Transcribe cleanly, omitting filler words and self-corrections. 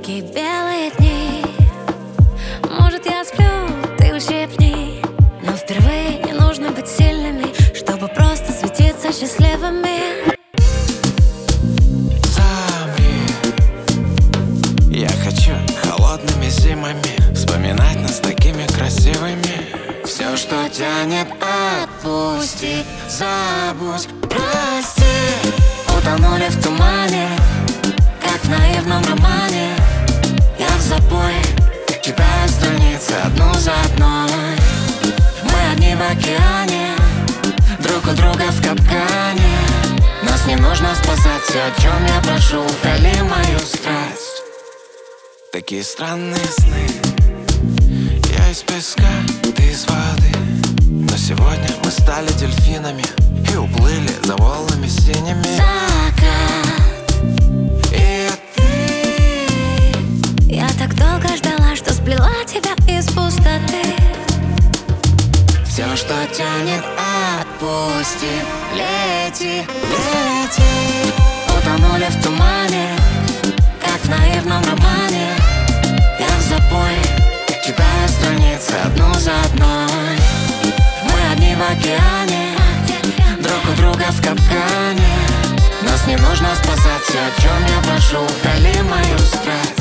Такие белые дни. Может, я сплю, ты ущипни. Но впервые не нужно быть сильными, чтобы просто светиться счастливыми. Замри. Я хочу холодными зимами вспоминать нас такими красивыми. Все, что тянет, отпусти, забудь, прости. Утонули в тумане, как в наивном романе. Я в запое читаю страницы одну за одной. Мы одни в океане, друг у друга в капкане. Нас не нужно спасать, все, о чем я прошу, утоли мою страсть. Такие странные сны. Я из песка, ты из воды. Но сегодня мы стали дельфинами и уплыли за волнами синими. Закат. И ты. Я так долго ждала, что сплела тебя из пустоты. Все, что тянет, отпусти. Лети, лети. Утонули в тумане, как в наивном романе. Я в запое читаю страницы одну за одной. Мы одни в океане, друг у друга в капкане. Нас не нужно спасать, все, о чем я прошу, утоли мою страсть.